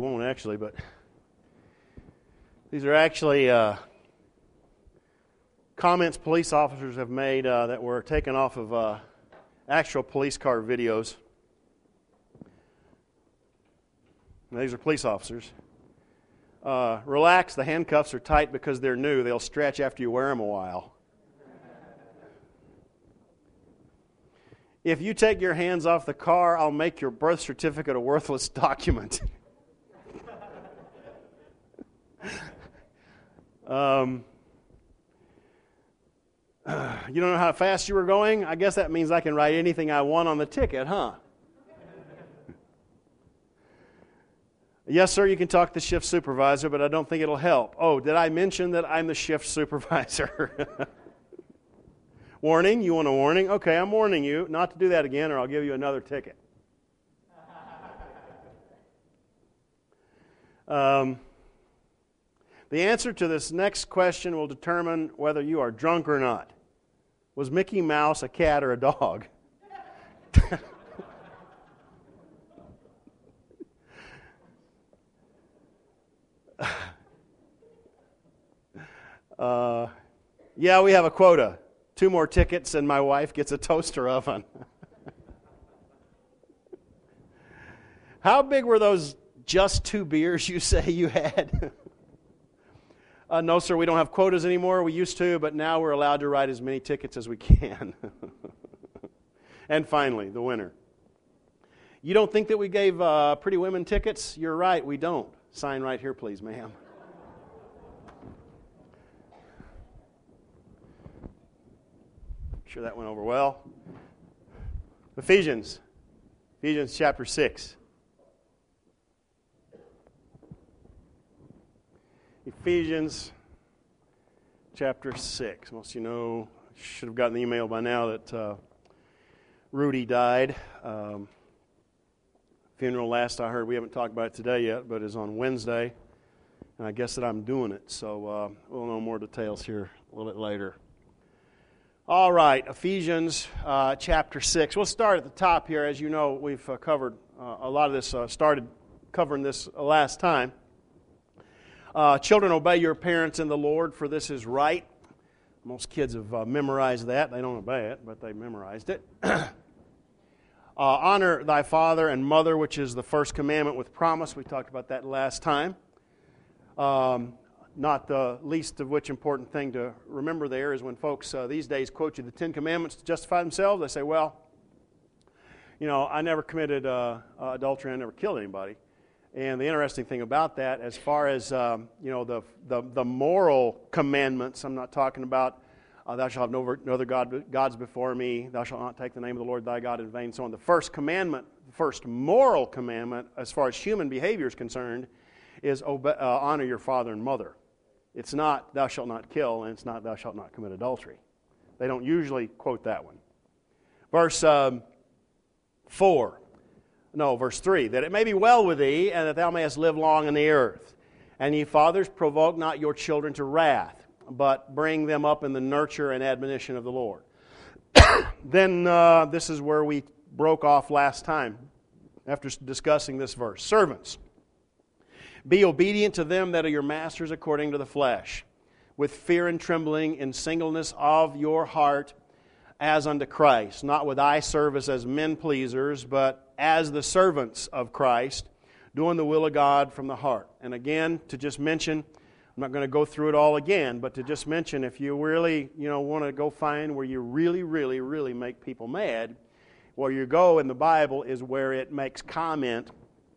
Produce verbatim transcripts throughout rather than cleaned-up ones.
won't actually, but these are actually uh, comments police officers have made uh, that were taken off of uh, actual police car videos. Now, these are police officers. Uh, relax, the handcuffs are tight because they're new. They'll stretch after you wear them a while. If you take your hands off the car, I'll make your birth certificate a worthless document. um, uh, you don't know how fast you were going? I guess that means I can write anything I want on the ticket, huh? Yes, sir, you can talk to the shift supervisor, but I don't think it'll help. Oh, did I mention that I'm the shift supervisor? Warning, you want a warning? Okay, I'm warning you not to do that again or I'll give you another ticket. Um, the answer to this next question will determine whether you are drunk or not. Was Mickey Mouse a cat or a dog? uh, yeah, we have a quota. Two more tickets and my wife gets a toaster oven. How big were those just two beers you say you had? uh, no, sir, we don't have quotas anymore. We used to, but now we're allowed to write as many tickets as we can. And finally, the winner. You don't think that we gave uh, Pretty Women tickets? You're right, we don't. Sign right here, please, ma'am. Sure that went over well. Ephesians. Ephesians chapter six. Ephesians chapter six. Most of you know, should have gotten the email by now that uh, Rudy died. Um, funeral last I heard, we haven't talked about it today yet, but is on Wednesday. And I guess that I'm doing it, so uh, we'll know more details here a little bit later. All right, Ephesians uh, chapter six. We'll start at the top here. As you know, we've uh, covered uh, a lot of this, uh, started covering this uh, last time. Uh, Children, obey your parents in the Lord, for this is right. Most kids have uh, memorized that. They don't obey it, but they memorized it. uh, honor thy father and mother, which is the first commandment with promise. We talked about that last time. Um Not the least of which important thing to remember there is when folks uh, these days quote you the Ten Commandments to justify themselves, they say, well, you know, I never committed uh, uh, adultery, I never killed anybody. And the interesting thing about that, as far as, um, you know, the, the the moral commandments, I'm not talking about uh, thou shalt have no, no other God, gods before me, thou shalt not take the name of the Lord thy God in vain, so on. The first commandment, the first moral commandment, as far as human behavior is concerned, is obey, uh, honor your father and mother. It's not, thou shalt not kill, and it's not, thou shalt not commit adultery. They don't usually quote that one. Verse um, four, no, verse three, that it may be well with thee, and that thou mayest live long in the earth. And ye fathers, provoke not your children to wrath, but bring them up in the nurture and admonition of the Lord. Then uh, this is where we broke off last time, after discussing this verse. Servants, be obedient to them that are your masters according to the flesh, with fear and trembling in singleness of your heart, as unto Christ, not with eye service as men pleasers, but as the servants of Christ, doing the will of God from the heart. And again, to just mention, I'm not going to go through it all again, but to just mention, if you really, you know, want to go find where you really, really, really make people mad, where you go in the Bible is where it makes comment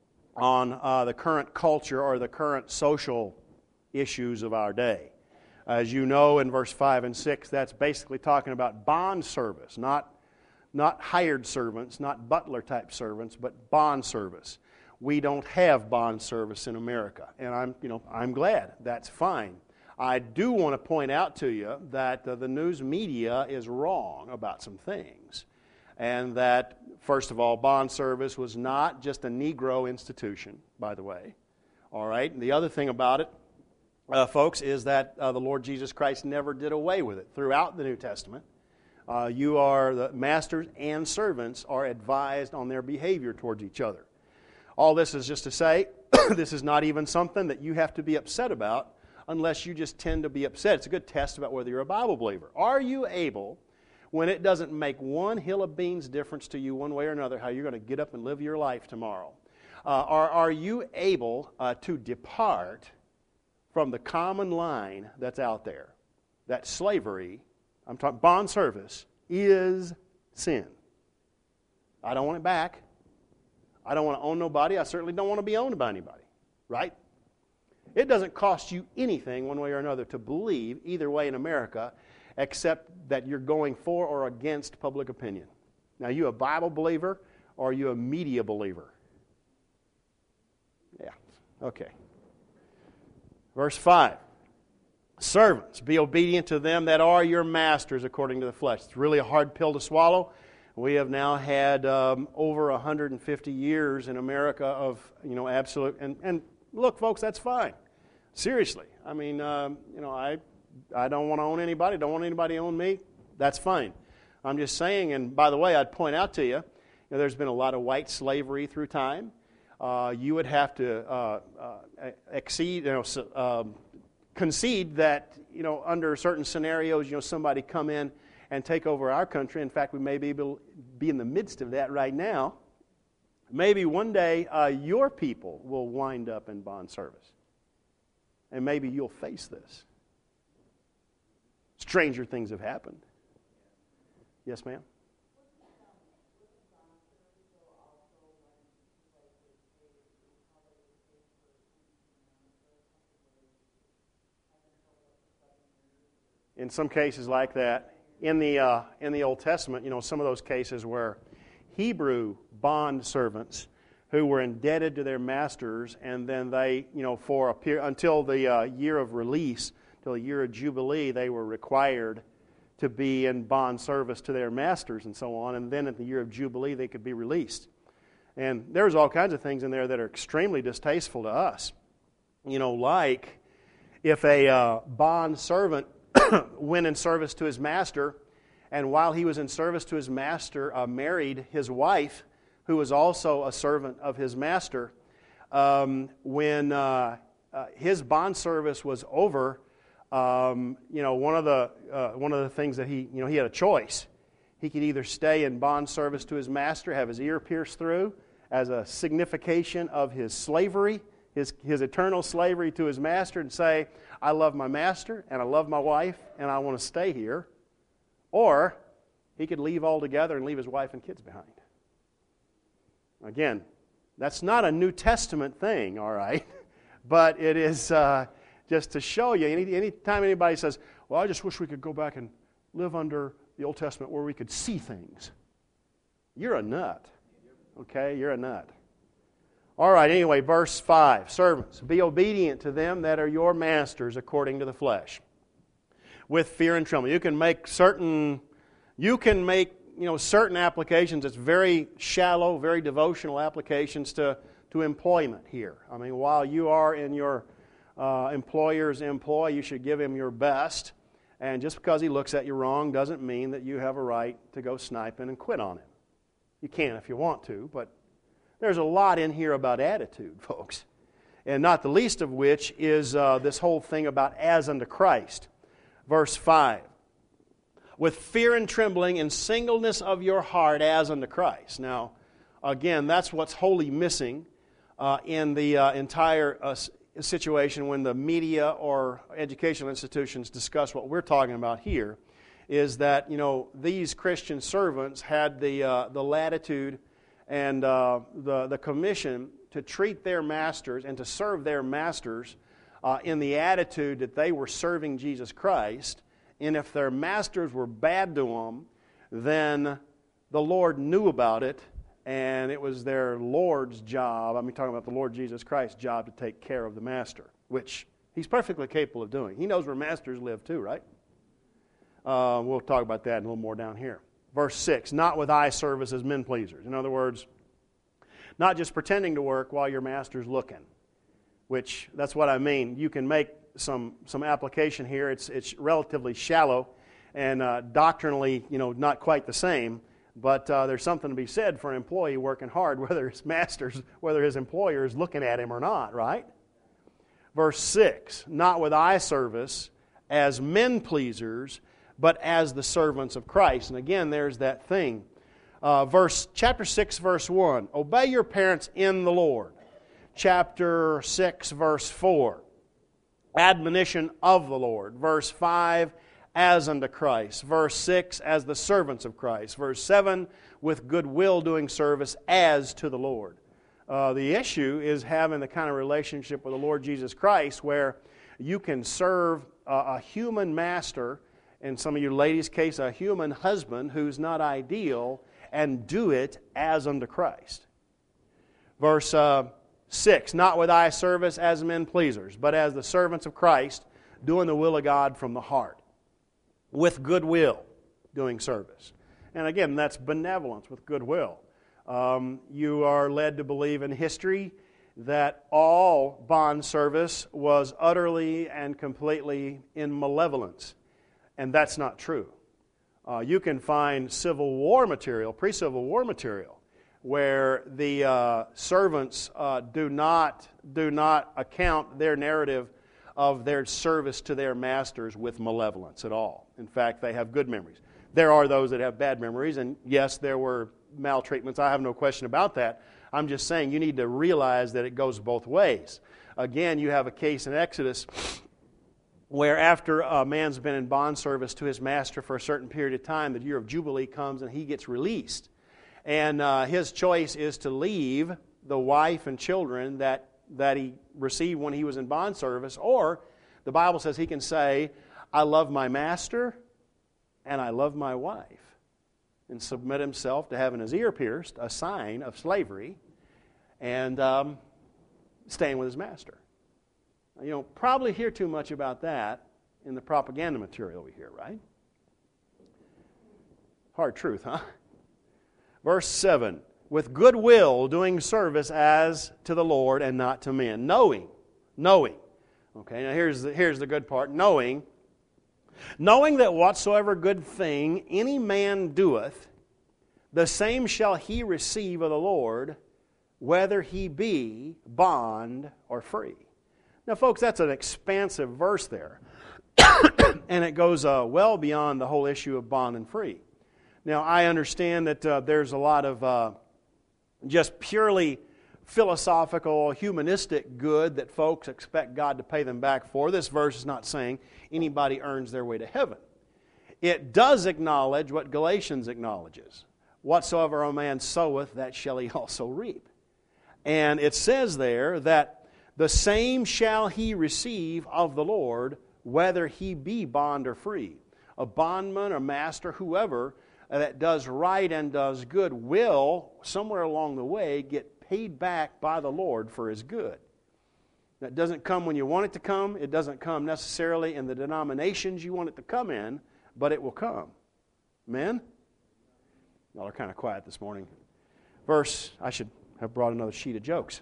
on uh, the current culture or the current social issues of our day. As you know, in verse five and six, that's basically talking about bond service, not, not hired servants, not butler-type servants, but bond service. We don't have bond service in America, and I'm, you know, I'm glad. That's fine. I do want to point out to you that uh, the news media is wrong about some things. And that, first of all, bond service was not just a Negro institution, by the way. All right? And the other thing about it, uh, folks, is that uh, the Lord Jesus Christ never did away with it. Throughout the New Testament, uh, you are, the masters and servants are advised on their behavior towards each other. All this is just to say this is not even something that you have to be upset about unless you just tend to be upset. It's a good test about whether you're a Bible believer. Are you able, when it doesn't make one hill of beans difference to you one way or another, how you're going to get up and live your life tomorrow, uh, are, are you able uh, to depart from the common line that's out there? That slavery, I'm talking bond service, is sin. I don't want it back. I don't want to own nobody. I certainly don't want to be owned by anybody. Right? It doesn't cost you anything one way or another to believe either way in America, except that you're going for or against public opinion. Now, are you a Bible believer or are you a media believer? Yeah. Okay. Verse five. Servants, be obedient to them that are your masters according to the flesh. It's really a hard pill to swallow. We have now had um, over one hundred fifty years in America of, you know, absolute, and, and look, folks, that's fine. Seriously. I mean, um, you know, I I don't want to own anybody, don't want anybody to own me. That's fine. I'm just saying, and by the way, I'd point out to you, you know, there's been a lot of white slavery through time. Uh, you would have to uh, uh, exceed, you know, um, concede that, you know, under certain scenarios, you know, somebody come in and take over our country. In fact, we may be able be in the midst of that right now. Maybe one day uh, your people will wind up in bond service. And maybe you'll face this. Stranger things have happened. Yes, ma'am? In some cases like that, in the uh, in the Old Testament, you know, some of those cases where Hebrew bond servants who were indebted to their masters, and then they, you know, for a period until the uh, year of release, till the year of Jubilee, they were required to be in bond service to their masters and so on, and then at the year of Jubilee they could be released. And there's all kinds of things in there that are extremely distasteful to us. You know, like if a uh, bond servant went in service to his master, and while he was in service to his master, uh, married his wife, who was also a servant of his master. Um, when uh, uh, his bond service was over, um, you know, one of the uh, one of the things that he, you know, he had a choice. He could either stay in bond service to his master, have his ear pierced through as a signification of his slavery, his his eternal slavery to his master, and say, I love my master, and I love my wife, and I want to stay here. Or he could leave altogether and leave his wife and kids behind. Again, that's not a New Testament thing, all right? But it is uh, just to show you, any anytime anybody says, well, I just wish we could go back and live under the Old Testament where we could see things. You're a nut, okay? You're a nut. All right, anyway, verse five. Servants, be obedient to them that are your masters according to the flesh, with fear and trembling. You can make certain, you can make, you know, certain applications. It's very shallow, very devotional applications to, to employment here. I mean, while you are in your uh, employer's employ, you should give him your best. And just because he looks at you wrong doesn't mean that you have a right to go sniping and quit on him. You can if you want to, but there's a lot in here about attitude, folks. And not the least of which is uh, this whole thing about as unto Christ. Verse five. With fear and trembling and singleness of your heart as unto Christ. Now, again, that's what's wholly missing uh, in the uh, entire uh, situation when the media or educational institutions discuss what we're talking about here, is that, you know, these Christian servants had the uh, the latitude and uh, the, the commission to treat their masters and to serve their masters uh, in the attitude that they were serving Jesus Christ. And if their masters were bad to them, then the Lord knew about it, and it was their Lord's job, I mean talking about the Lord Jesus Christ's job, to take care of the master, which He's perfectly capable of doing. He knows where masters live too, right? Uh, we'll talk about that a little more down here. Verse six, not with eye service as men pleasers. In other words, not just pretending to work while your master's looking, which that's what I mean. You can make some some application here. It's it's relatively shallow and uh, doctrinally, you know, not quite the same. But uh, there's something to be said for an employee working hard, whether his master's, whether his employer is looking at him or not, right? Verse six, not with eye service as men pleasers, but as the servants of Christ. And again, there's that thing. Uh, verse chapter six, verse one, obey your parents in the Lord. Chapter six, verse four, admonition of the Lord. Verse five, as unto Christ. Verse six, as the servants of Christ. Verse seven, with goodwill doing service as to the Lord. Uh, the issue is having the kind of relationship with the Lord Jesus Christ where you can serve a, a human master, in some of you ladies' case, a human husband who's not ideal, and do it as unto Christ. Verse uh, six, not with eye service as men pleasers, but as the servants of Christ, doing the will of God from the heart, with goodwill doing service. And again, that's benevolence with goodwill. Um, you are led to believe in history that all bond service was utterly and completely in malevolence. And that's not true. Uh, you can find Civil War material, pre-Civil War material, where the uh, servants uh, do not do not account their narrative of their service to their masters with malevolence at all. In fact, they have good memories. There are those that have bad memories, and yes, there were maltreatments. I have no question about that. I'm just saying you need to realize that it goes both ways. Again, you have a case in Exodus where after a man's been in bond service to his master for a certain period of time, the year of Jubilee comes and he gets released. And uh, his choice is to leave the wife and children that, that he received when he was in bond service, or the Bible says he can say, I love my master and I love my wife, and submit himself to having his ear pierced, a sign of slavery, and um, staying with his master. You don't probably hear too much about that in the propaganda material we hear, right? Hard truth, huh? Verse seven, with goodwill doing service as to the Lord and not to men. Knowing, knowing. Okay, now here's the, here's the good part. Knowing, knowing that whatsoever good thing any man doeth, the same shall he receive of the Lord, whether he be bond or free. Now, folks, that's an expansive verse there. And it goes uh, well beyond the whole issue of bond and free. Now, I understand that uh, there's a lot of uh, just purely philosophical, humanistic good that folks expect God to pay them back for. This verse is not saying anybody earns their way to heaven. It does acknowledge what Galatians acknowledges. Whatsoever a man soweth, that shall he also reap. And it says there that the same shall he receive of the Lord, whether he be bond or free. A bondman or master, whoever that does right and does good will, somewhere along the way, get paid back by the Lord for his good. That doesn't come when you want it to come. It doesn't come necessarily in the denominations you want it to come in, but it will come. Amen? Y'all are kind of quiet this morning. Verse, I should have brought another sheet of jokes.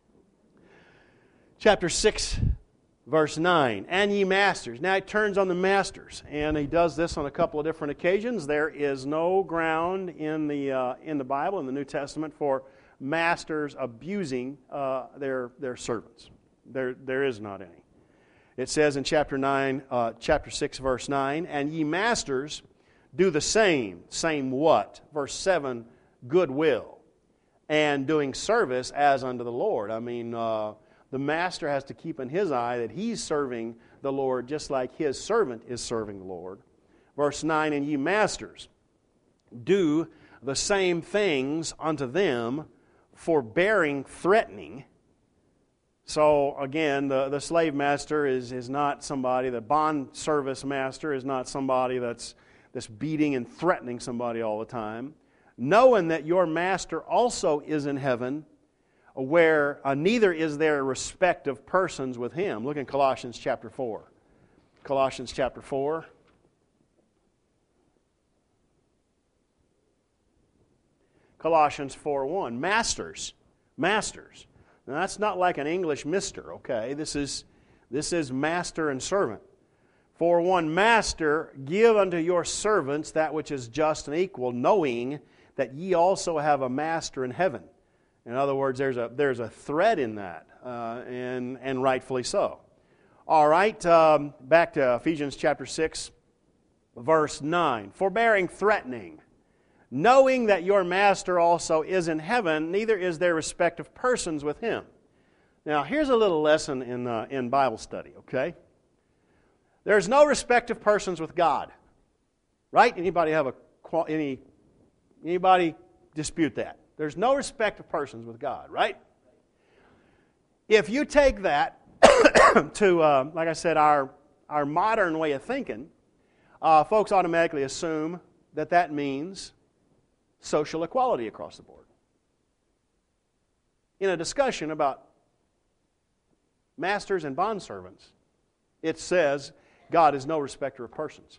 Chapter six, verse nine, and ye masters. Now it turns on the masters, and he does this on a couple of different occasions. There is no ground in the uh, in the Bible, in the New Testament, for masters abusing uh, their their servants. There there is not any. It says in chapter nine, uh, chapter six, verse nine, and ye masters do the same. Same what? Verse seven, goodwill, and doing service as unto the Lord. I mean. Uh, The master has to keep in his eye that he's serving the Lord just like his servant is serving the Lord. Verse nine, and ye masters, do the same things unto them, forbearing threatening. So again, the, the slave master is, is not somebody, the bond service master is not somebody that's, that's beating and threatening somebody all the time. Knowing that your master also is in heaven, where uh, neither is there respect of persons with him. Look in Colossians chapter four. Colossians chapter four. Colossians four one. Masters. Masters. Now that's not like an English mister, okay? This is, this is master and servant. four one. Master, give unto your servants that which is just and equal, knowing that ye also have a master in heaven. In other words, there's a there's a thread in that, uh, and and rightfully so. All right, um, back to Ephesians chapter six, verse nine. Forbearing threatening, knowing that your master also is in heaven, neither is there respect of persons with him. Now, here's a little lesson in uh, in Bible study. Okay, there's no respect of persons with God, right? Anybody have a any anybody dispute that? There's no respect of persons with God, right? If you take that to, uh, like I said, our our modern way of thinking, uh, folks automatically assume that that means social equality across the board. In a discussion about masters and bondservants, it says God is no respecter of persons.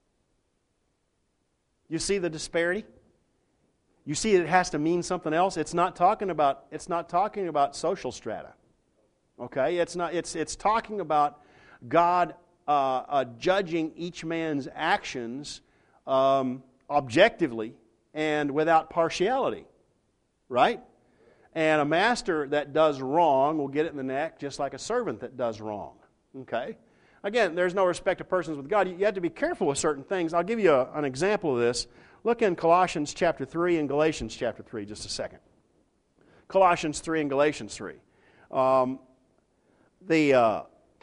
You see the disparity? You see it has to mean something else. It's not talking about it's not talking about social strata. Okay? It's not it's it's talking about God uh, uh, judging each man's actions um, objectively and without partiality. Right? And a master that does wrong will get it in the neck just like a servant that does wrong. Okay? Again, there's no respect of persons with God. You have to be careful with certain things. I'll give you a, an example of this. Look in Colossians chapter three and Galatians chapter three just a second. Colossians three and Galatians three. Um, the uh,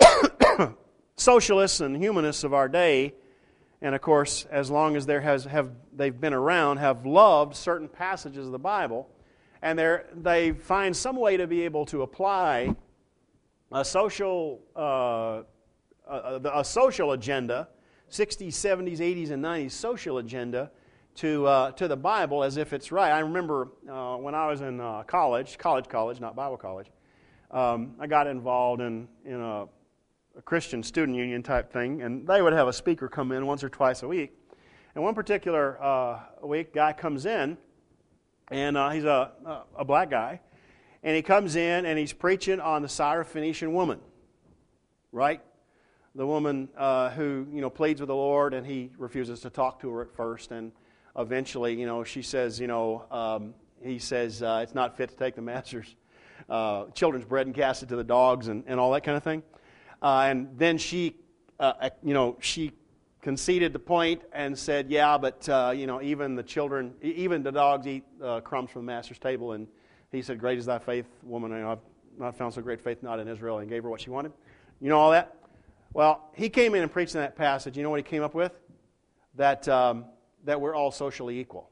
socialists and humanists of our day, and of course, as long as there has have they've been around, have loved certain passages of the Bible, and they they find some way to be able to apply a social uh, a, a social agenda, sixties, seventies, eighties, and nineties social agenda, to uh, to the Bible as if it's right. I remember uh, when I was in uh, college, college, college, not Bible college, um, I got involved in in a, a Christian student union type thing, and they would have a speaker come in once or twice a week. And one particular uh, week, guy comes in, and uh, he's a, a a black guy, and he comes in and he's preaching on the Syrophoenician woman, right? The woman uh, who you know pleads with the Lord, and he refuses to talk to her at first, and eventually, you know, she says, you know, um, he says uh, it's not fit to take the master's uh, children's bread and cast it to the dogs, and, and all that kind of thing. Uh, and then she, uh, you know, she conceded the point and said, yeah, but uh, you know, even the children, even the dogs eat uh, crumbs from the master's table. And he said, "Great is thy faith, woman. You know, I've not found so great faith not in Israel," and gave her what she wanted. You know all that? Well, he came in and preached in that passage. You know what he came up with? That um, that we're all socially equal.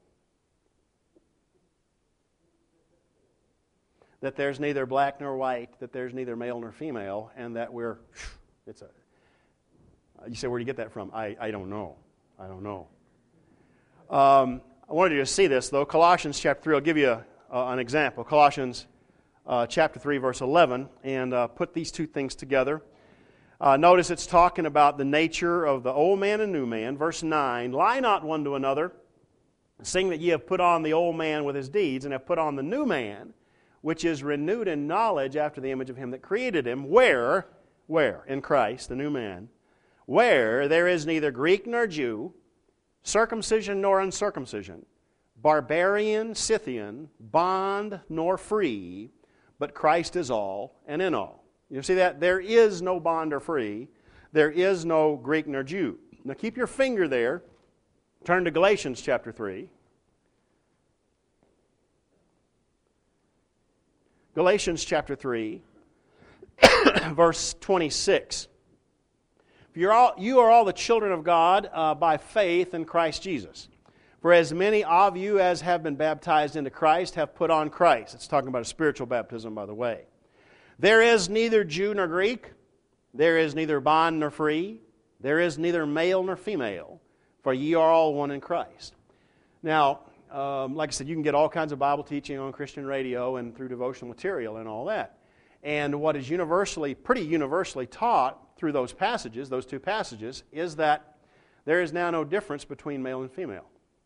That there's neither black nor white, that there's neither male nor female, and that we're, it's a, you say, where do you get that from? I, I don't know. I don't know. Um, I wanted you to see this, though. Colossians chapter three, I'll give you a, uh, an example. Colossians uh, chapter three, verse eleven, and uh, put these two things together. Uh, notice it's talking about the nature of the old man and new man. Verse nine, lie not one to another, seeing that ye have put on the old man with his deeds, and have put on the new man, which is renewed in knowledge after the image of him that created him. Where, where? In Christ, the new man. Where there is neither Greek nor Jew, circumcision nor uncircumcision, barbarian, Scythian, bond nor free, but Christ is all and in all. You see that? There is no bond or free. There is no Greek nor Jew. Now keep your finger there. Turn to Galatians chapter three. Galatians chapter three, verse twenty-six. You're all, you are all the children of God uh, by faith in Christ Jesus. For as many of you as have been baptized into Christ have put on Christ. It's talking about a spiritual baptism, by the way. There is neither Jew nor Greek. There is neither bond nor free. There is neither male nor female. For ye are all one in Christ. Now, um, like I said, you can get all kinds of Bible teaching on Christian radio and through devotional material and all that. And what is universally, pretty universally taught through those passages, those two passages, is that there is now no difference between male and female.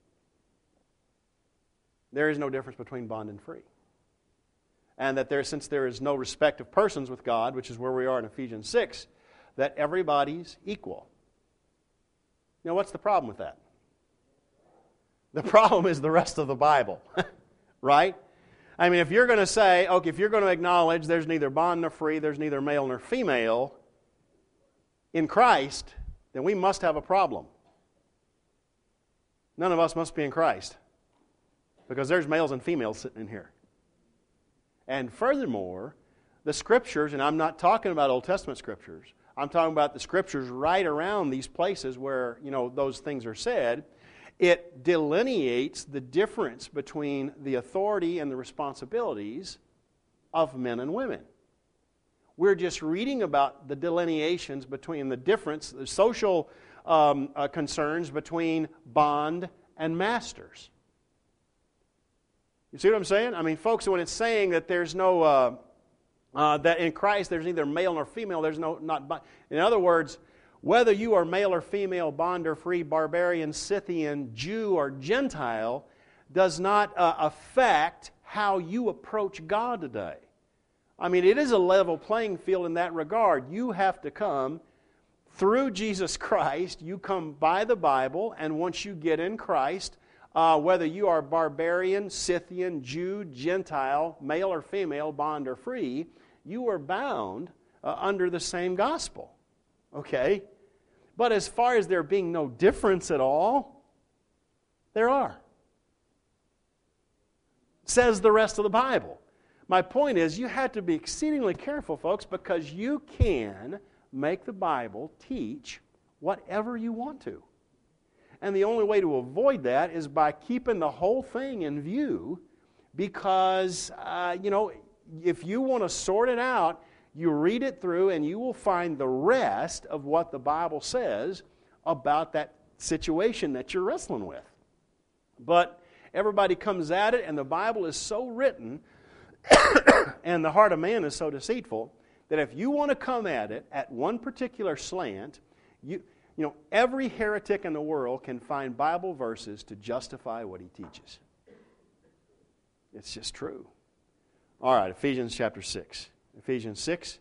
There is no difference between bond and free. And that there, since there is no respect of persons with God, which is where we are in Ephesians six, that everybody's equal. Now, what's the problem with that? The problem is the rest of the Bible, right? I mean, if you're going to say, okay, if you're going to acknowledge there's neither bond nor free, there's neither male nor female in Christ, then we must have a problem. None of us must be in Christ, because there's males and females sitting in here. And furthermore, the Scriptures, and I'm not talking about Old Testament Scriptures, I'm talking about the Scriptures right around these places where, you know, those things are said. It delineates the difference between the authority and the responsibilities of men and women. We're just reading about the delineations between the difference, the social um, uh, concerns between bond and masters. You see what I'm saying? I mean, folks, when it's saying that there's no, uh, uh, that in Christ there's neither male nor female, there's no, not bond. In other words, whether you are male or female, bond or free, barbarian, Scythian, Jew or Gentile, does not uh, affect how you approach God today. I mean, it is a level playing field in that regard. You have to come through Jesus Christ. You come by the Bible, and once you get in Christ, uh, whether you are barbarian, Scythian, Jew, Gentile, male or female, bond or free, you are bound uh, under the same gospel. Okay? But as far as there being no difference at all, there are. Says the rest of the Bible. My point is, you have to be exceedingly careful, folks, because you can make the Bible teach whatever you want to. And the only way to avoid that is by keeping the whole thing in view, because, uh, you know, if you want to sort it out, you read it through and you will find the rest of what the Bible says about that situation that you're wrestling with. But everybody comes at it, and the Bible is so written and the heart of man is so deceitful that if you want to come at it at one particular slant, you, you know, every heretic in the world can find Bible verses to justify what he teaches. It's just true. All right, Ephesians chapter six. Ephesians six,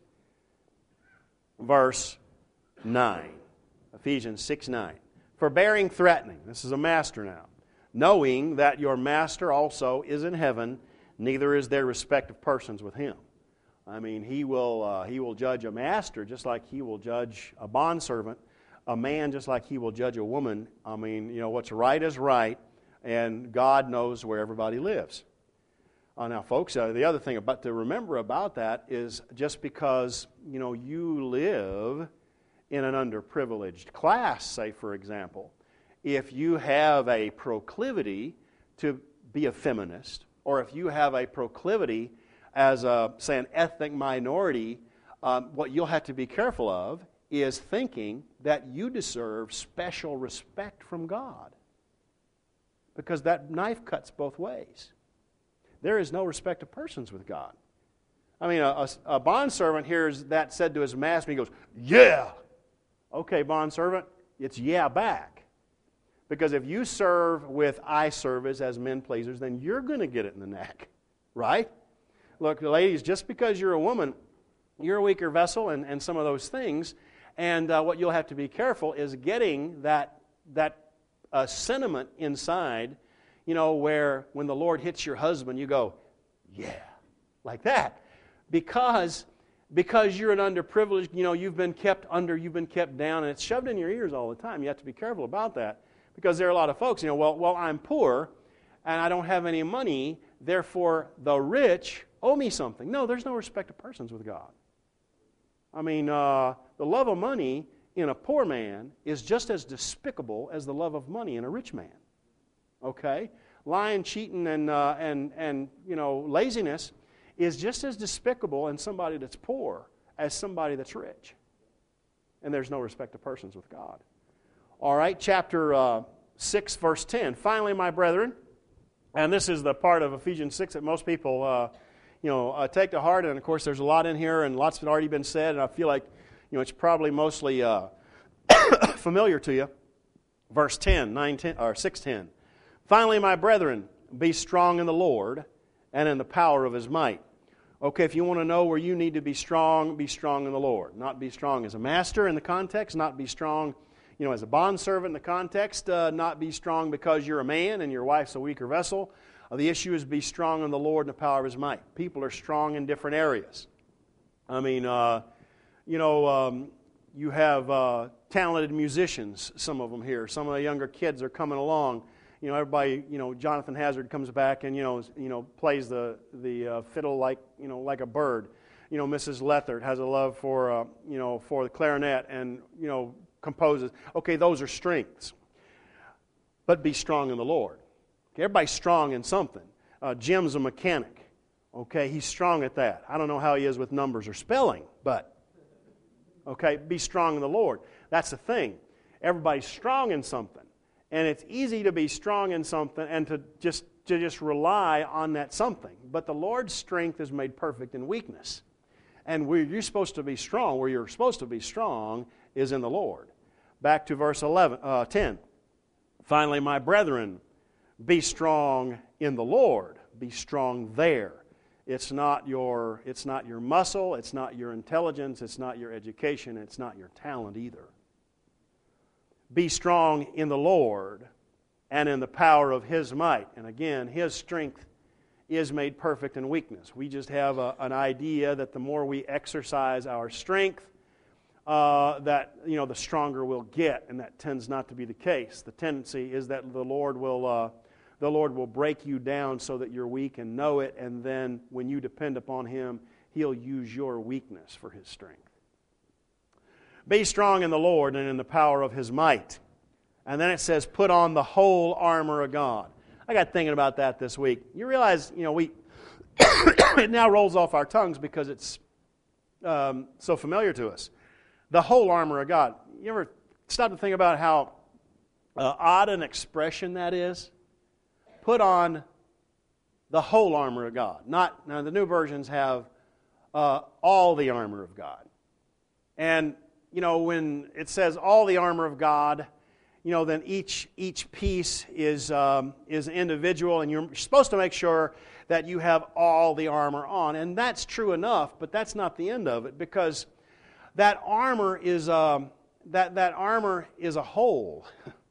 verse nine. Ephesians six, nine. Forbearing, threatening. This is a master now. Knowing that your master also is in heaven, neither is there respect of persons with him. I mean, he will uh, he will judge a master just like he will judge a bondservant, a man just like he will judge a woman. I mean, you know, what's right is right, and God knows where everybody lives. Uh, now, folks, uh, the other thing about to remember about that is just because, you know, you live in an underprivileged class, say, for example, if you have a proclivity to be a feminist, or if you have a proclivity as, a, say, an ethnic minority, um, what you'll have to be careful of is thinking that you deserve special respect from God, because that knife cuts both ways. There is no respect of persons with God. I mean, a, a, a bondservant hears that said to his master, and he goes, yeah! Okay, bondservant, it's yeah back. Because if you serve with eye service as men pleasers, then you're going to get it in the neck, right? Look, ladies, just because you're a woman, you're a weaker vessel and, and some of those things, and uh, what you'll have to be careful is getting that, that uh, sentiment inside, you know, where when the Lord hits your husband, you go, yeah, like that. Because, because you're an underprivileged, you know, you've been kept under, you've been kept down, and it's shoved in your ears all the time. You have to be careful about that. Because there are a lot of folks, you know, well, well, I'm poor, and I don't have any money, therefore the rich owe me something. No, there's no respect of persons with God. I mean, uh, the love of money in a poor man is just as despicable as the love of money in a rich man. Okay? Lying, cheating, and, uh, and, and you know, laziness is just as despicable in somebody that's poor as somebody that's rich. And there's no respect of persons with God. All right, chapter uh, six, verse ten. Finally, my brethren, and this is the part of Ephesians six that most people, uh, you know, uh, take to heart. And of course, there's a lot in here, and lots have already been said. And I feel like, you know, it's probably mostly uh, familiar to you. Verse ten, nine, ten, or six, ten. Finally, my brethren, be strong in the Lord and in the power of His might. Okay, if you want to know where you need to be strong, be strong in the Lord. Not be strong as a master in the context, not be strong, you know, as a bondservant in the context, uh, not be strong because you're a man and your wife's a weaker vessel. Uh, the issue is be strong in the Lord and the power of His might. People are strong in different areas. I mean, uh, you know, um, you have uh, talented musicians, some of them here. Some of the younger kids are coming along. You know, everybody, you know, Jonathan Hazard comes back and, you know, you know, plays the, the uh, fiddle like, you know, like a bird. You know, Missus Lethert has a love for, uh, you know, for the clarinet and, you know, composes. Okay, those are strengths. But be strong in the Lord. Okay, everybody's strong in something. Uh, Jim's a mechanic. Okay, he's strong at that. I don't know how he is with numbers or spelling, but, okay, be strong in the Lord. That's the thing. Everybody's strong in something. And it's easy to be strong in something and to just, to just rely on that something. But the Lord's strength is made perfect in weakness. And where you're supposed to be strong, where you're supposed to be strong, is in the Lord. Back to verse eleven, uh, ten. Finally, my brethren, be strong in the Lord. Be strong there. It's not your, it's not your muscle, it's not your intelligence, it's not your education, it's not your talent either. Be strong in the Lord and in the power of His might. And again, His strength is made perfect in weakness. We just have a, an idea that the more we exercise our strength, uh, that, you know, the stronger we'll get, and that tends not to be the case. The tendency is that the Lord will, uh, the Lord will break you down so that you're weak and know it, and then when you depend upon Him, He'll use your weakness for His strength. Be strong in the Lord and in the power of His might. And then it says, put on the whole armor of God. I got thinking about that this week. You realize, you know, we it now rolls off our tongues because it's um, so familiar to us. The whole armor of God. You ever stop to think about how uh, odd an expression that is? Put on the whole armor of God. Not now. The new versions have uh, all the armor of God. And you know, when it says all the armor of God, you know, then each each piece is um, is individual, and you're supposed to make sure that you have all the armor on, and that's true enough. But that's not the end of it, because that armor is um, that that armor is a whole.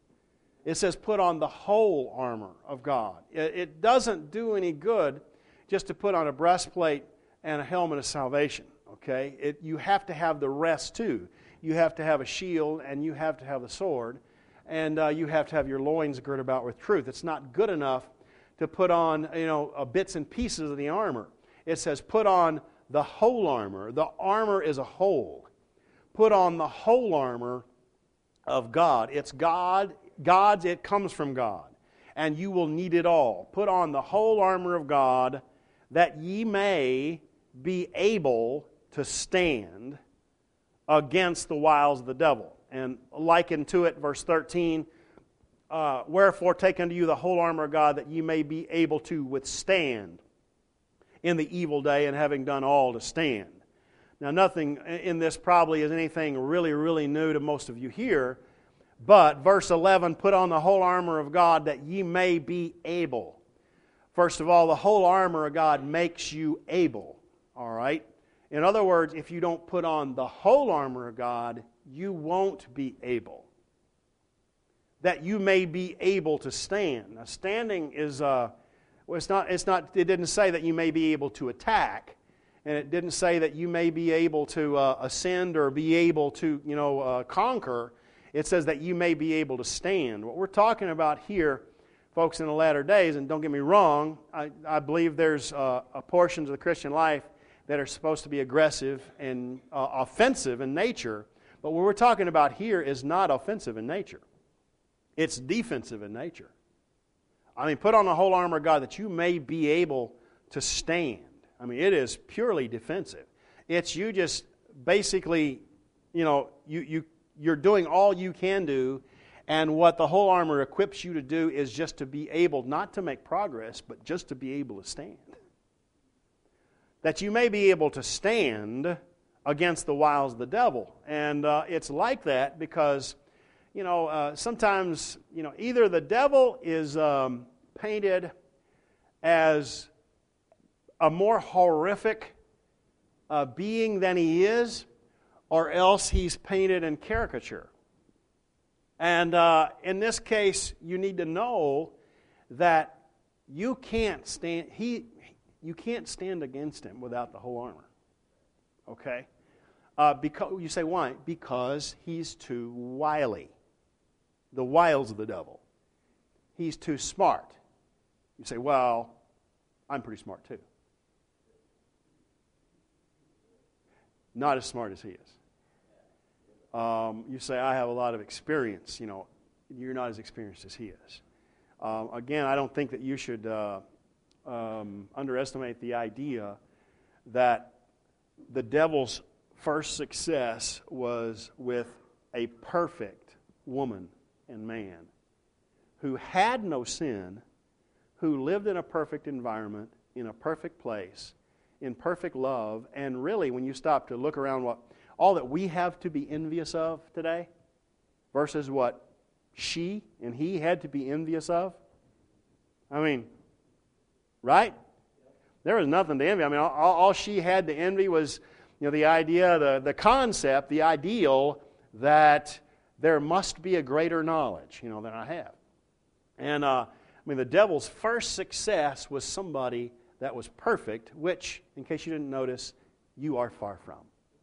It says, "Put on the whole armor of God." It, it doesn't do any good just to put on a breastplate and a helmet of salvation. Okay, it, you have to have the rest too. You have to have a shield, and you have to have the sword. And uh, you have to have your loins girded about with truth. It's not good enough to put on, you know, uh, bits and pieces of the armor. It says, put on the whole armor. The armor is a whole. Put on the whole armor of God. It's God, God's, it comes from God. And you will need it all. Put on the whole armor of God, that ye may be able to stand against the wiles of the devil. And likened to it, verse thirteen, uh, wherefore take unto you the whole armor of God, that ye may be able to withstand in the evil day, and having done all to stand. Now, nothing in this probably is anything really, really new to most of you here, but verse eleven, put on the whole armor of God, that ye may be able. First of all, the whole armor of God makes you able, all right? In other words, if you don't put on the whole armor of God, you won't be able. That you may be able to stand. Now, standing is, uh, well, it's not, it's not, it didn't say that you may be able to attack, and it didn't say that you may be able to uh, ascend or be able to, you know, uh, conquer. It says that you may be able to stand. What we're talking about here, folks, in the latter days, and don't get me wrong, I, I believe there's uh, a portions of the Christian life that are supposed to be aggressive and uh, offensive in nature. But what we're talking about here is not offensive in nature. It's defensive in nature. I mean, put on the whole armor of God that you may be able to stand. I mean, it is purely defensive. It's you just basically, you know, you, you, you're doing all you can do, and what the whole armor equips you to do is just to be able, not to make progress, but just to be able to stand. That you may be able to stand against the wiles of the devil. And uh, it's like that because, you know, uh, sometimes, you know, either the devil is um, painted as a more horrific uh, being than he is, or else he's painted in caricature. And uh, in this case, you need to know that you can't stand he you can't stand against him without the whole armor. Okay? Uh, because you say why? Because he's too wily. The wiles of the devil. He's too smart. You say, well, I'm pretty smart too. Not as smart as he is. Um, you say, I have a lot of experience. You know, you're not as experienced as he is. Um, again, I don't think that you should uh, um, underestimate the idea that the devil's first success was with a perfect woman and man who had no sin, who lived in a perfect environment, in a perfect place, in perfect love, and really, when you stop to look around what all that we have to be envious of today versus what she and he had to be envious of. I mean, right? There was nothing to envy. I mean, all, all she had to envy was, you know, the idea, the, the concept, the ideal that there must be a greater knowledge, you know, than I have. And, uh, I mean, the devil's first success was somebody that was perfect, which, in case you didn't notice, you are far from.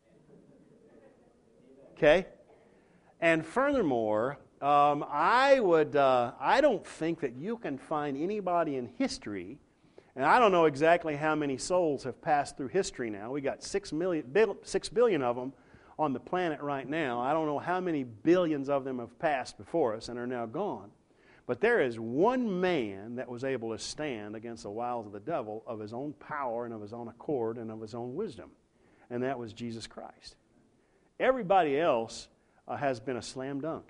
Okay? And furthermore, um, I would, uh, I don't think that you can find anybody in history, and I don't know exactly how many souls have passed through history now. We got six million, six billion of them on the planet right now. I don't know how many billions of them have passed before us and are now gone. But there is one man that was able to stand against the wiles of the devil of his own power and of his own accord and of his own wisdom, and that was Jesus Christ. Everybody else uh, has been a slam dunk.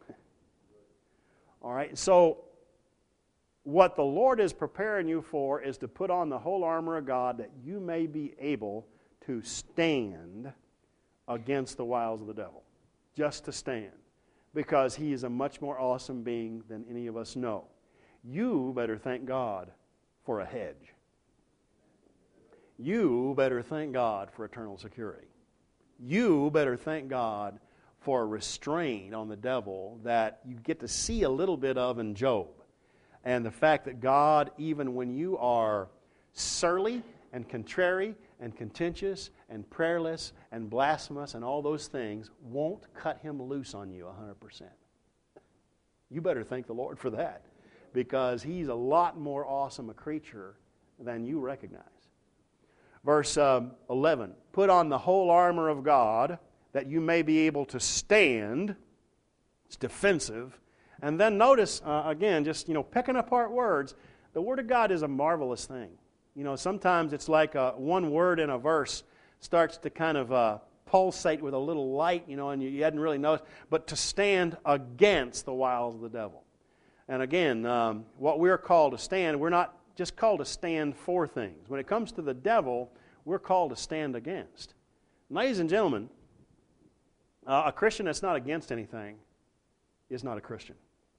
All right, so what the Lord is preparing you for is to put on the whole armor of God that you may be able to stand against the wiles of the devil. Just to stand. Because he is a much more awesome being than any of us know. You better thank God for a hedge. You better thank God for eternal security. You better thank God for a restraint on the devil that you get to see a little bit of in Job. And the fact that God, even when you are surly and contrary and contentious and prayerless and blasphemous and all those things, won't cut him loose on you one hundred percent. You better thank the Lord for that, because he's a lot more awesome a creature than you recognize. Verse um, eleven, put on the whole armor of God that you may be able to stand. It's defensive. And then notice, uh, again, just, you know, picking apart words, the Word of God is a marvelous thing. You know, sometimes it's like uh, one word in a verse starts to kind of uh, pulsate with a little light, you know, and you, you hadn't really noticed. But to stand against the wiles of the devil. And again, um, what we're called to stand, we're not just called to stand for things. When it comes to the devil, we're called to stand against. Ladies and gentlemen, uh, a Christian that's not against anything is not a Christian.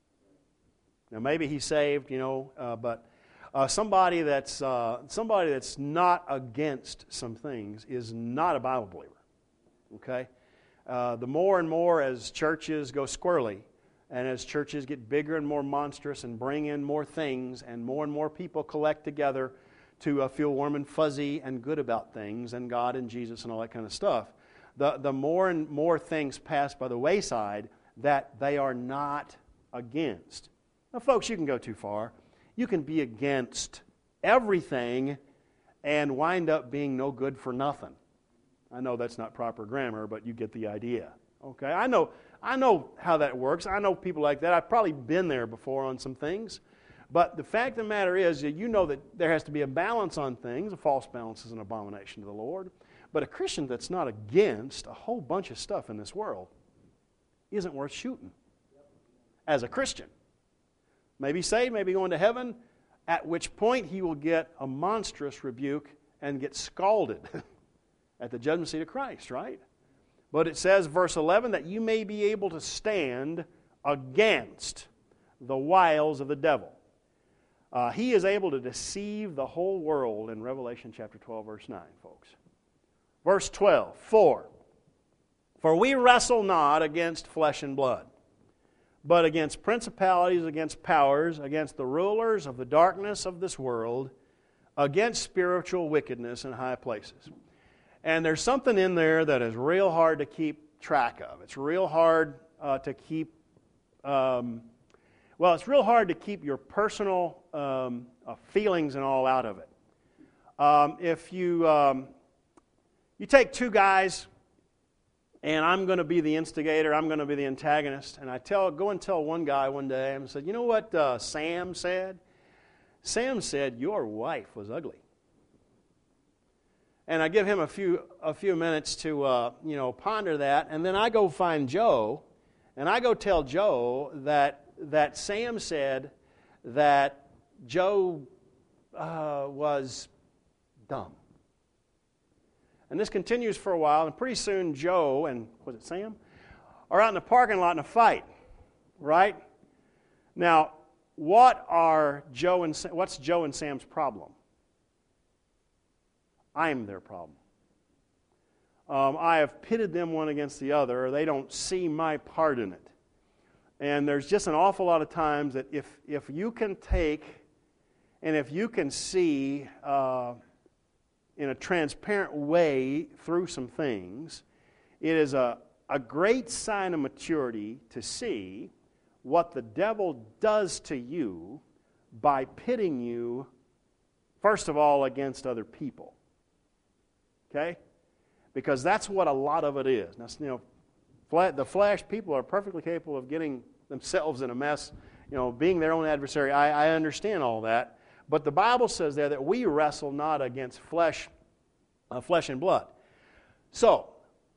Now, maybe he's saved, you know, uh, but uh, somebody that's uh, somebody that's not against some things is not a Bible believer. Okay, uh, the more and more as churches go squirrely, and as churches get bigger and more monstrous and bring in more things, and more and more people collect together to uh, feel warm and fuzzy and good about things and God and Jesus and all that kind of stuff, the the more and more things pass by the wayside that they are not against. Now, folks, you can go too far. You can be against everything and wind up being no good for nothing. I know that's not proper grammar, but you get the idea. Okay, I know, I know how that works. I know people like that. I've probably been there before on some things. But the fact of the matter is that you know that there has to be a balance on things. A false balance is an abomination to the Lord. But a Christian that's not against a whole bunch of stuff in this world isn't worth shooting as a Christian. Maybe saved, maybe going to heaven, at which point he will get a monstrous rebuke and get scalded at the judgment seat of Christ, right? But it says, verse eleven, that you may be able to stand against the wiles of the devil. Uh, he is able to deceive the whole world in Revelation chapter twelve, verse nine, folks. Verse twelve, for, for we wrestle not against flesh and blood, but against principalities, against powers, against the rulers of the darkness of this world, against spiritual wickedness in high places. And there's something in there that is real hard to keep track of. It's real hard uh, to keep, um, well, it's real hard to keep your personal um, uh, feelings and all out of it. Um, if you, um, you take two guys, and I'm going to be the instigator, I'm going to be the antagonist, and I tell, go and tell one guy one day, and said, you know what uh, Sam said? Sam said, your wife was ugly. And I give him a few a few minutes to uh, you know ponder that, and then I go find Joe, and I go tell Joe that that Sam said that Joe uh, was dumb. And this continues for a while, and pretty soon Joe and was it Sam are out in the parking lot in a fight, right? Now, what are Joe and Sam, what's Joe and Sam's problem? I'm their problem. Um, I have pitted them one against the other, or they don't see my part in it. And there's just an awful lot of times that if if you can take and if you can see uh, in a transparent way through some things, it is a, a great sign of maturity to see what the devil does to you by pitting you, first of all, against other people. Okay? Because that's what a lot of it is. Now, you know, the flesh people are perfectly capable of getting themselves in a mess, you know, being their own adversary. I, I understand all that. But the Bible says there that we wrestle not against flesh, uh, flesh and blood. So,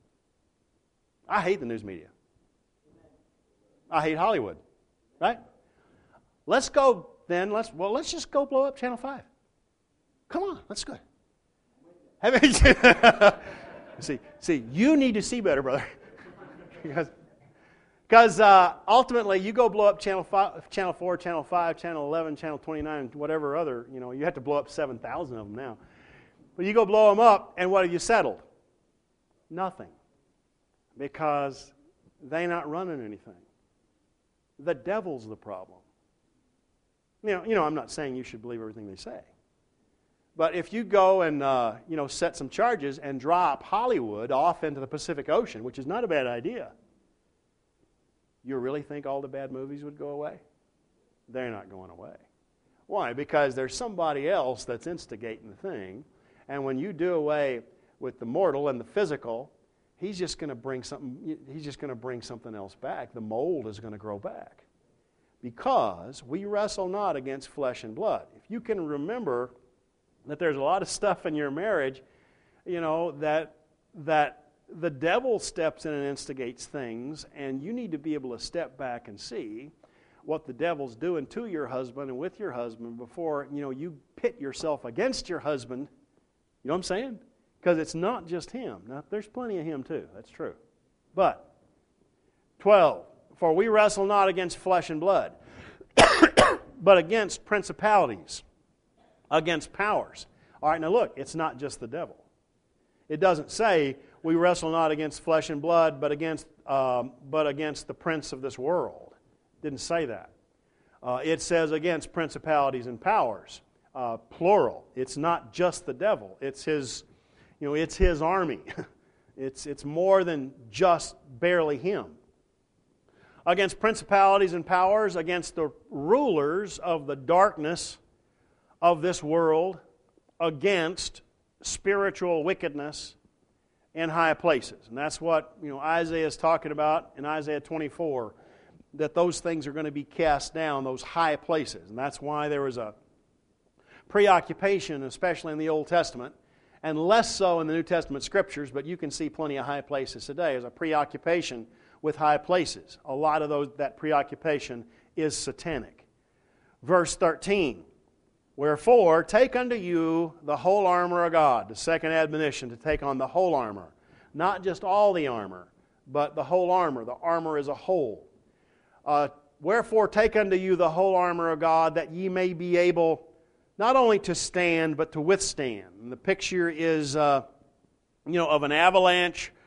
I hate the news media. I hate Hollywood. Right? Let's go then, let's well let's just go blow up Channel five. Come on, let's go. see, see, you need to see better, brother. because because uh, ultimately you go blow up Channel five, Channel four, Channel five, Channel eleven, Channel twenty-nine, whatever other, you know, you have to blow up seven thousand of them now. But you go blow them up, and what have you settled? Nothing. Because they're not running anything. The devil's the problem. You know, you know, I'm not saying you should believe everything they say. But if you go and, uh, you know, set some charges and drop Hollywood off into the Pacific Ocean, which is not a bad idea, you really think all the bad movies would go away? They're not going away. Why? Because there's somebody else that's instigating the thing, and when you do away with the mortal and the physical, he's just going to bring something. He's just going to bring something else back. The mold is going to grow back, because we wrestle not against flesh and blood. If you can remember that there's a lot of stuff in your marriage, you know, that that the devil steps in and instigates things, and you need to be able to step back and see what the devil's doing to your husband and with your husband before, you know, you pit yourself against your husband. You know what I'm saying? Because it's not just him. Now, there's plenty of him too. That's true. But, twelve, for we wrestle not against flesh and blood, but against principalities, against powers. All right, now look, it's not just the devil. It doesn't say we wrestle not against flesh and blood, but against um, but against the prince of this world. It didn't say that. Uh, it says against principalities and powers, uh, plural. It's not just the devil. It's his, you know, it's his army. it's it's more than just barely him. Against principalities and powers, against the rulers of the darkness of this world, against spiritual wickedness in high places. And that's what, you know, Isaiah is talking about in Isaiah twenty-four, that those things are going to be cast down, those high places. And that's why there was a preoccupation, especially in the Old Testament, and less so in the New Testament Scriptures, but you can see plenty of high places today. There's a preoccupation with high places. A lot of those that preoccupation is satanic. Verse thirteen, wherefore, take unto you the whole armor of God. The second admonition, to take on the whole armor. Not just all the armor, but the whole armor. The armor as a whole. Uh, wherefore, take unto you the whole armor of God, that ye may be able not only to stand, but to withstand. And the picture is, uh, you know, of an avalanche,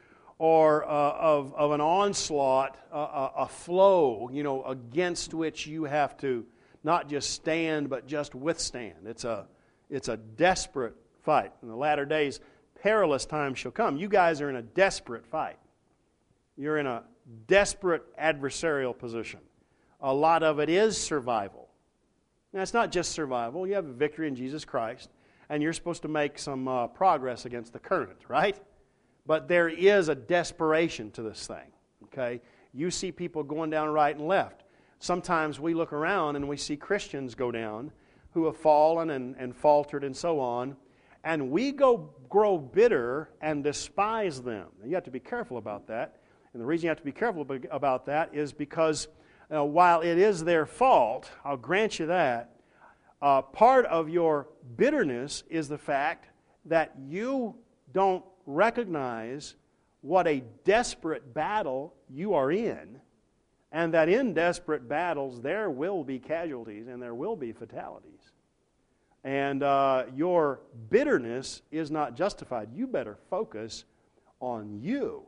or uh, of, of an onslaught, uh, a flow, you know, against which you have to not just stand, but just withstand. It's a, it's a desperate fight. In the latter days, perilous times shall come. You guys are in a desperate fight. You're in a desperate adversarial position. A lot of it is survival. Now, it's not just survival. You have a victory in Jesus Christ, and you're supposed to make some uh, progress against the current, right? But there is a desperation to this thing, okay? You see people going down right and left. Sometimes we look around and we see Christians go down who have fallen and, and faltered and so on, and we go grow bitter and despise them. Now, you have to be careful about that. And the reason you have to be careful about that is because uh, while it is their fault, I'll grant you that, uh, part of your bitterness is the fact that you don't recognize what a desperate battle you are in, and that in desperate battles there will be casualties and there will be fatalities. And uh, your bitterness is not justified. You better focus on you.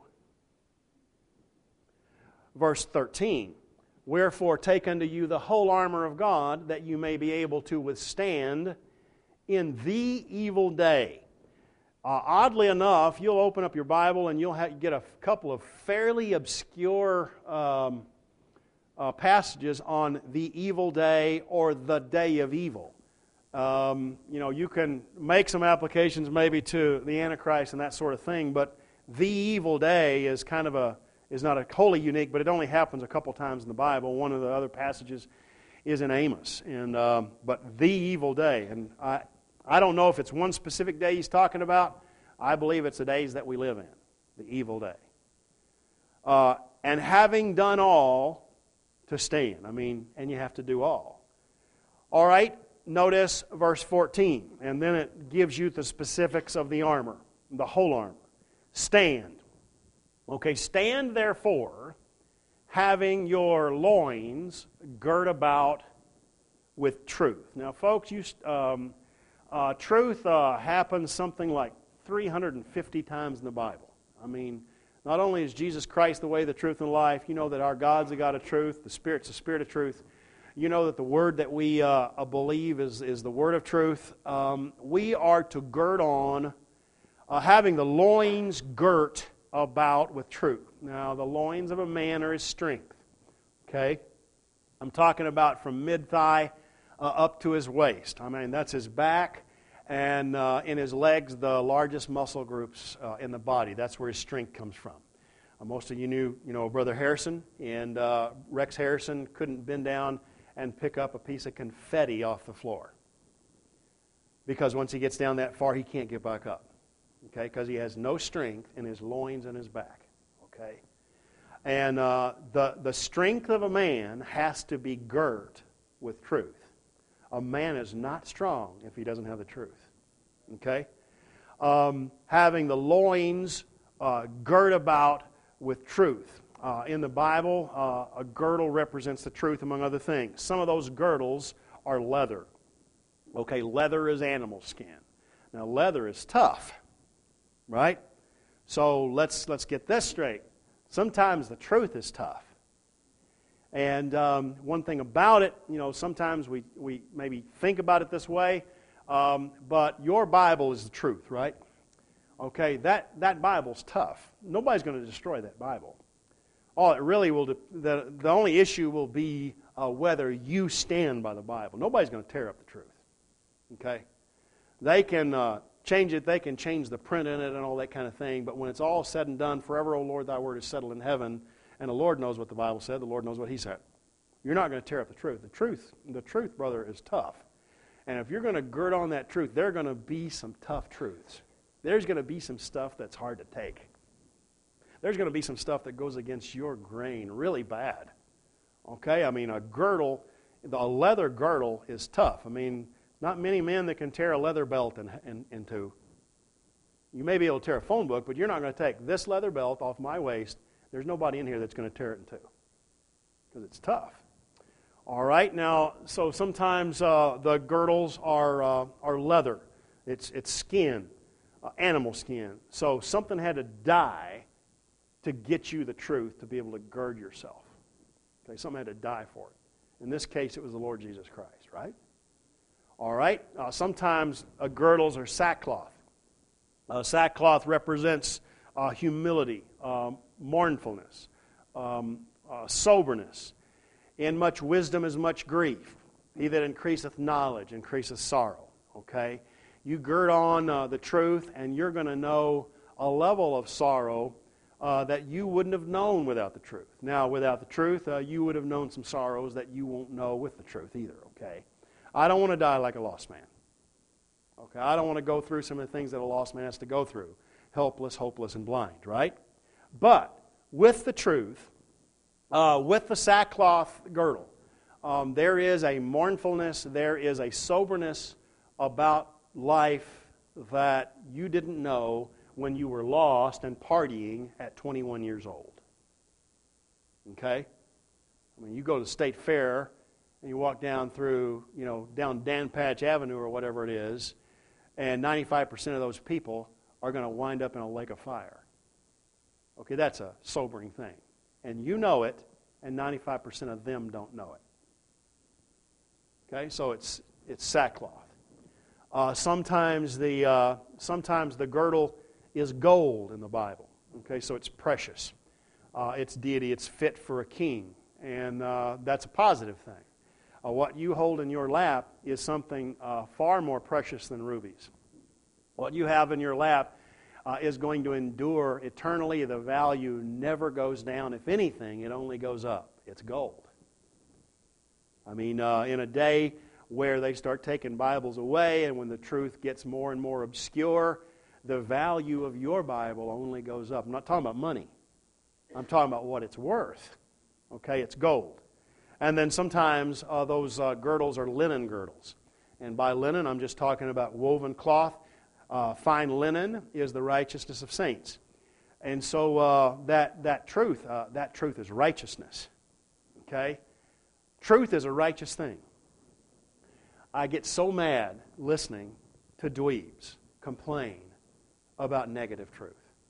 Verse thirteen, wherefore take unto you the whole armor of God, that you may be able to withstand in the evil day. Uh, oddly enough, you'll open up your Bible and you'll have, get a couple of fairly obscure um, uh, passages on the evil day or the day of evil. Um, you know, you can make some applications maybe to the Antichrist and that sort of thing, but the evil day is kind of a is not a wholly unique, but it only happens a couple times in the Bible. One of the other passages is in Amos, and um, but the evil day, and I I don't know if it's one specific day he's talking about. I believe it's the days that we live in, the evil day. Uh, and having done all to stand, I mean, and you have to do all. All right. Notice verse fourteen, and then it gives you the specifics of the armor, the whole armor. Stand. Okay, stand therefore, having your loins girt about with truth. Now, folks, you, um, uh, truth uh, happens something like three hundred fifty times in the Bible. I mean, not only is Jesus Christ the way, the truth, and life, you know that our God's the God of truth, the Spirit's the Spirit of truth. You know that the word that we uh, believe is, is the word of truth. Um, we are to gird on, uh, having the loins girt about with truth. Now, the loins of a man are his strength. Okay? I'm talking about from mid-thigh uh, up to his waist. I mean, that's his back, and uh, in his legs, the largest muscle groups uh, in the body. That's where his strength comes from. Uh, most of you knew, you know, Brother Harrison, and uh, Rex Harrison couldn't bend down and pick up a piece of confetti off the floor. Because once he gets down that far, he can't get back up. Okay? Because he has no strength in his loins and his back. Okay? And uh, the, the strength of a man has to be girt with truth. A man is not strong if he doesn't have the truth. Okay? Um, having the loins uh, girt about with truth. Uh, in the Bible, uh, a girdle represents the truth, among other things. Some of those girdles are leather. Okay, leather is animal skin. Now, leather is tough, right? So let's let's get this straight. Sometimes the truth is tough. And um, one thing about it, you know, sometimes we, we maybe think about it this way, um, but your Bible is the truth, right? Okay, that, that Bible's tough. Nobody's going to destroy that Bible. All it really will, de- the, the only issue will be uh, whether you stand by the Bible. Nobody's going to tear up the truth. Okay? They can uh, change it, they can change the print in it and all that kind of thing, but when it's all said and done, forever, O Lord, thy word is settled in heaven, and the Lord knows what the Bible said, the Lord knows what he said. You're not going to tear up the truth. The truth, the truth, brother, is tough. And if you're going to gird on that truth, there are going to be some tough truths. There's going to be some stuff that's hard to take. There's going to be some stuff that goes against your grain really bad. Okay? I mean, a girdle, a leather girdle is tough. I mean, not many men that can tear a leather belt in, in, into. You may be able to tear a phone book, but you're not going to take this leather belt off my waist. There's nobody in here that's going to tear it in two because it's tough. All right? Now, so sometimes uh, the girdles are uh, are leather. It's, it's skin, uh, animal skin. So something had to die to get you the truth to be able to gird yourself. Okay, something had to die for it. In this case, it was the Lord Jesus Christ, right? All right. Uh, sometimes uh, girdles are sackcloth. Uh, sackcloth represents uh, humility, um, mournfulness, um, uh, soberness. In much wisdom is much grief. He that increaseth knowledge increaseth sorrow. Okay? You gird on uh, the truth, and you're going to know a level of sorrow uh, that you wouldn't have known without the truth. Now, without the truth, uh, you would have known some sorrows that you won't know with the truth either. Okay? I don't want to die like a lost man. Okay? I don't want to go through some of the things that a lost man has to go through. Helpless, hopeless, and blind, right? But with the truth, uh, with the sackcloth girdle, um, there is a mournfulness, there is a soberness about life that you didn't know when you were lost and partying at twenty-one years old. Okay? I mean, you go to the State Fair and you walk down through, you know, down Dan Patch Avenue or whatever it is, and ninety-five percent of those people are going to wind up in a lake of fire. Okay, that's a sobering thing. And you know it, and ninety-five percent of them don't know it. Okay, so it's it's sackcloth. Uh, sometimes the uh, sometimes the girdle is gold in the Bible. Okay, so it's precious. Uh, it's deity. It's fit for a king, and uh, that's a positive thing. Uh, what you hold in your lap is something uh, far more precious than rubies. What you have in your lap uh, is going to endure eternally. The value never goes down. If anything, it only goes up. It's gold. I mean, uh, in a day where they start taking Bibles away and when the truth gets more and more obscure, the value of your Bible only goes up. I'm not talking about money. I'm talking about what it's worth. Okay, it's gold. And then sometimes uh, those uh, girdles are linen girdles. And by linen, I'm just talking about woven cloth. Uh, fine linen is the righteousness of saints. And so uh, that, that truth, uh, that truth is righteousness. Okay? Truth is a righteous thing. I get so mad listening to dweebs complain about negative truth.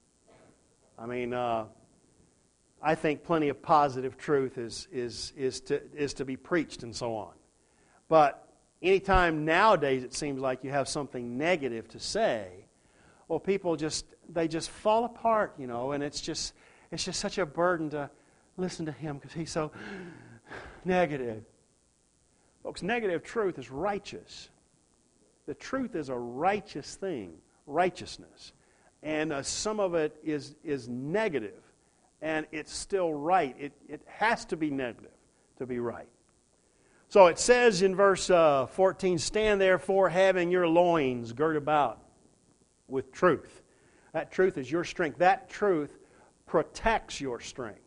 I mean, uh, I think plenty of positive truth is, is, is, to, is to be preached and so on. But anytime nowadays it seems like you have something negative to say, well, people just, they just fall apart, you know, and it's just, it's just such a burden to listen to him because he's so negative. Folks, negative truth is righteous. The truth is a righteous thing, righteousness. And uh, some of it is, is negative, and it's still right. It, it has to be negative to be right. So it says in verse uh, fourteen, stand therefore having your loins girt about with truth. That truth is your strength. That truth protects your strength.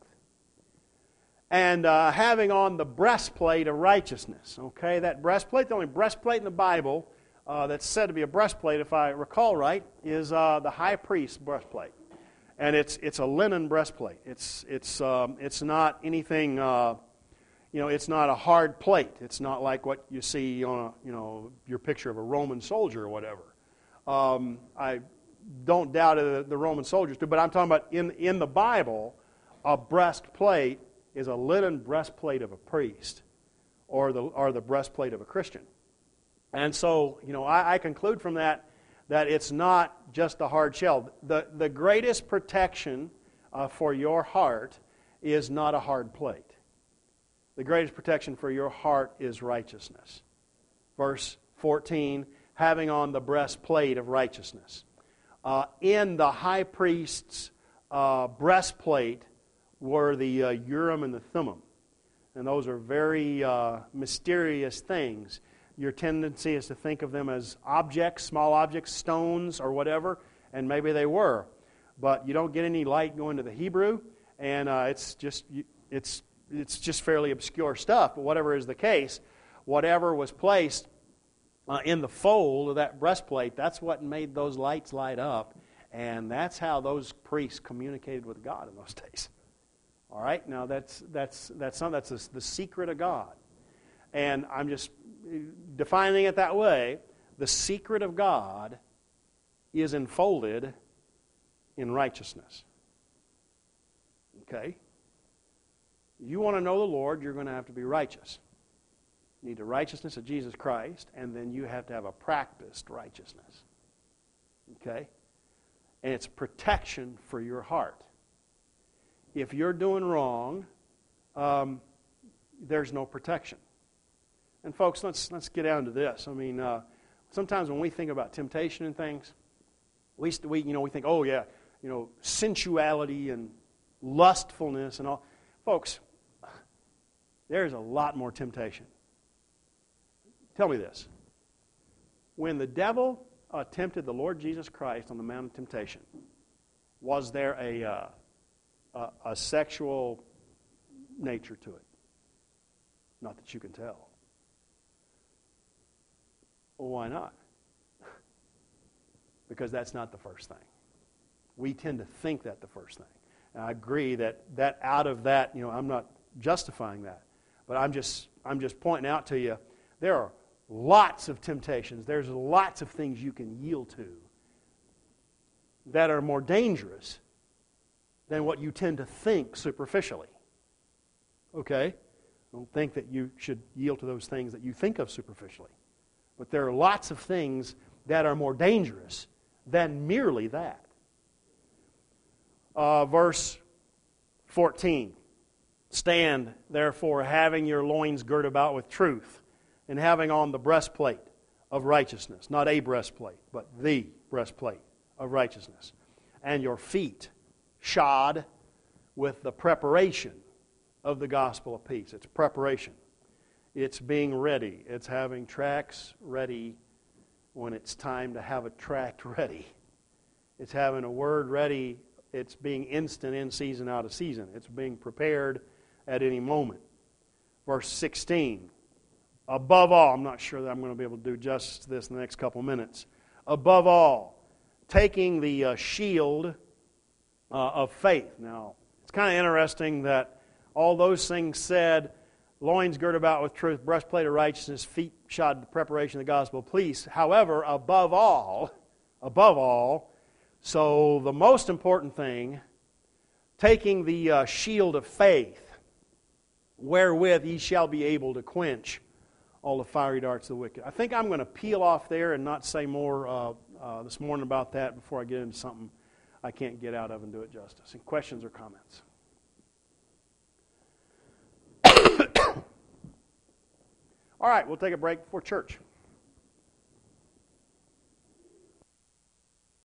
And uh, having on the breastplate of righteousness. Okay, that breastplate, the only breastplate in the Bible uh, that's said to be a breastplate, if I recall right, is uh, the high priest's breastplate. And it's it's a linen breastplate. It's it's um, it's not anything. Uh, You know, it's not a hard plate. It's not like what you see on a, you know, your picture of a Roman soldier or whatever. Um, I don't doubt the, the Roman soldiers do, but I'm talking about in, in the Bible, a breastplate is a linen breastplate of a priest or the, or the breastplate of a Christian. And so, you know, I, I conclude from that that it's not just a hard shell. The, the greatest protection uh, for your heart is not a hard plate. The greatest protection for your heart is righteousness. Verse fourteen, having on the breastplate of righteousness. Uh, in the high priest's uh, breastplate were the uh, Urim and the Thummim. And those are very uh, mysterious things. Your tendency is to think of them as objects, small objects, stones or whatever, and maybe they were. But you don't get any light going to the Hebrew, and uh, it's just... it's. It's just fairly obscure stuff, but whatever is the case, whatever was placed uh, in the fold of that breastplate, that's what made those lights light up, and that's how those priests communicated with God in those days. All right, now that's that's that's some, that's the, the secret of God, and I'm just defining it that way. The secret of God is enfolded in righteousness. Okay? You want to know the Lord, you're going to have to be righteous. You need the righteousness of Jesus Christ, and then you have to have a practiced righteousness. Okay? And it's protection for your heart. If you're doing wrong, um, there's no protection. And folks, let's let's get down to this. I mean, uh, sometimes when we think about temptation and things, we we you know we think, oh yeah, you know, sensuality and lustfulness and all. Folks, there's a lot more temptation. Tell me this. When the devil uh, tempted the Lord Jesus Christ on the Mount of Temptation, was there a, uh, a, a sexual nature to it? Not that you can tell. Well, why not? Because that's not the first thing. We tend to think that the first thing. And I agree that, that out of that, you know, I'm not justifying that. But I'm just I'm just pointing out to you, there are lots of temptations. There's lots of things you can yield to that are more dangerous than what you tend to think superficially. Okay? Don't think that you should yield to those things that you think of superficially. But there are lots of things that are more dangerous than merely that. Uh, verse fourteen. Stand, therefore, having your loins girt about with truth, and having on the breastplate of righteousness. Not a breastplate, but the breastplate of righteousness. And your feet shod with the preparation of the gospel of peace. It's preparation. It's being ready. It's having tracts ready when it's time to have a tract ready. It's having a word ready. It's being instant in season, out of season. It's being prepared at any moment. Verse sixteen. Above all, I'm not sure that I'm going to be able to do justice to this in the next couple minutes. Above all, taking the uh, shield uh, of faith. Now, it's kind of interesting that all those things said, loins girt about with truth, breastplate of righteousness, feet shod with preparation of the gospel of peace. However, above all, above all, so the most important thing, taking the uh, shield of faith, wherewith ye shall be able to quench all the fiery darts of the wicked. I think I'm going to peel off there and not say more uh, uh, this morning about that before I get into something I can't get out of and do it justice. Any questions or comments? All right, we'll take a break before church.